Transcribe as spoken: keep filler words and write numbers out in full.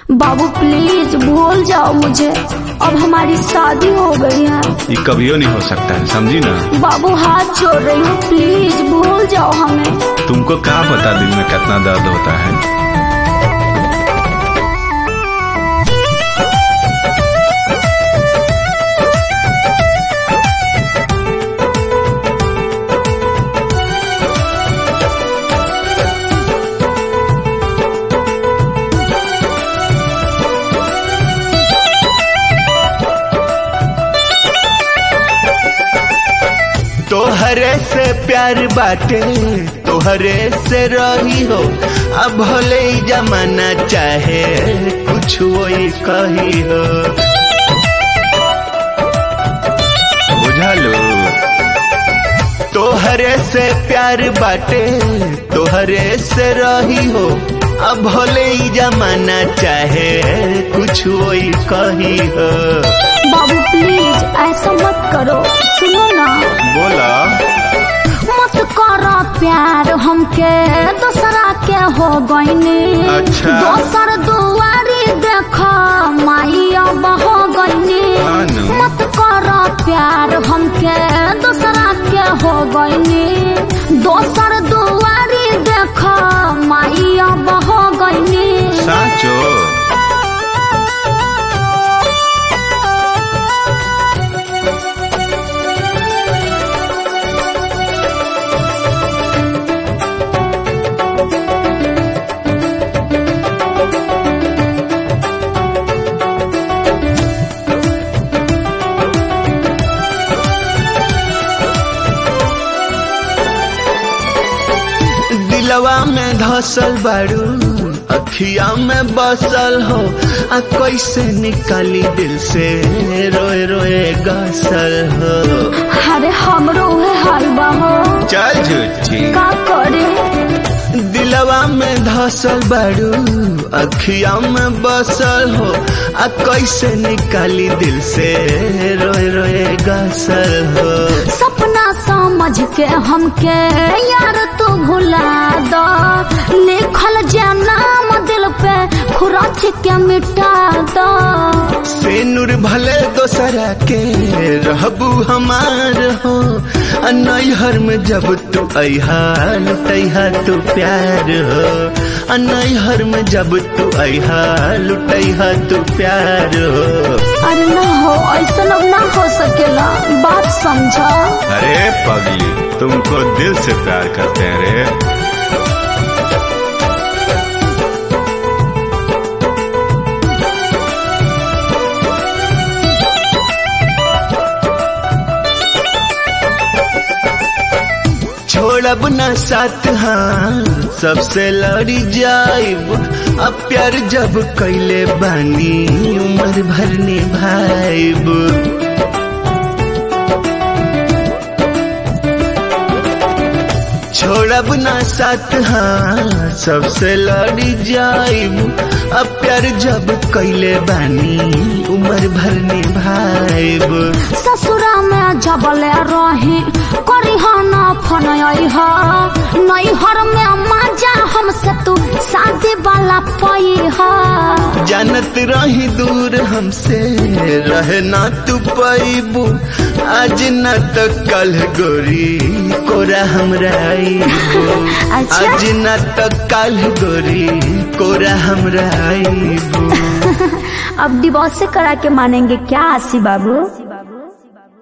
बाबू प्लीज भूल जाओ मुझे, अब हमारी शादी हो गई है। ये कभियो नहीं हो सकता है, समझी ना। बाबू हाथ छोड़ रही हूँ, प्लीज भूल जाओ हमें। तुमको क्या पता दिल में कितना दर्द होता है। तोहरे से प्यार बाटे, तोहरे से रही हो, अब भले ही जमाना चाहे कुछ वही कही हो। बुझा लो। तोहरे से प्यार बाटे, तोहरे से रही हो, अब भले ही जमाना चाहे कुछ वही कही हो। बाबू प्लीज ऐसा मत करो, सुनो ना। बोला मत करो प्यार हमके दूसरा के हो गईनी। अच्छा। दोसर दुआरी देखो माई अब हो गईनी। मत करो प्यार हमके दूसरा के हो गईनी। दोसर दुआरी देखो माई अब हो गईनी। साचो। दिलवा में धसल बारू, अखिया में बसल हो, आ कैसे निकाली दिल से रोए रोए गसल हो। अरे हमरो है हलवा हो। चल झूठी। का करे दिलवा में धसल बारू, अखिया में बसल हो, आ कैसे निकाली दिल से रोए रोए गसल हो। सपना समझ के हमके यार तू भुला दो, लिखल जे नाम दिल पे खुरच के मिटा दो। से नूर भले दोसरा के रहबू हमार हो, नैहर में जब तू अहा लुटैहा तू प्यार हो। नैहर में जब तू अहा लुटैहा तू प्यार हो। अरे ना हो, ऐसा लोग ना हो सकेला, बात समझो। अरे पगली, तुमको दिल से प्यार करते हैं रे। छोड़ब न साथ हाँ सबसे लड़ी जाइब, अब प्यार जब कैले बानी उम्र भर निभाइब। छोड़ब न साथ हाँ सबसे लड़ी जाइब, अब प्यार जब कैले बानी उम्र भर निभाइब। ससुरा में जबले रही करी ना फोन हा, नैहर में मजा हमसे तू शादी वाला पाई हा। जानत रही दूर हमसे रहे ना तू पैबू, आज न तो कल गोरी कोरा हमरा आईबू। आज न तो कल गोरी कोरा हमरा आईबू। अब डिवोर्स करा के मानेंगे क्या आशी बाबू?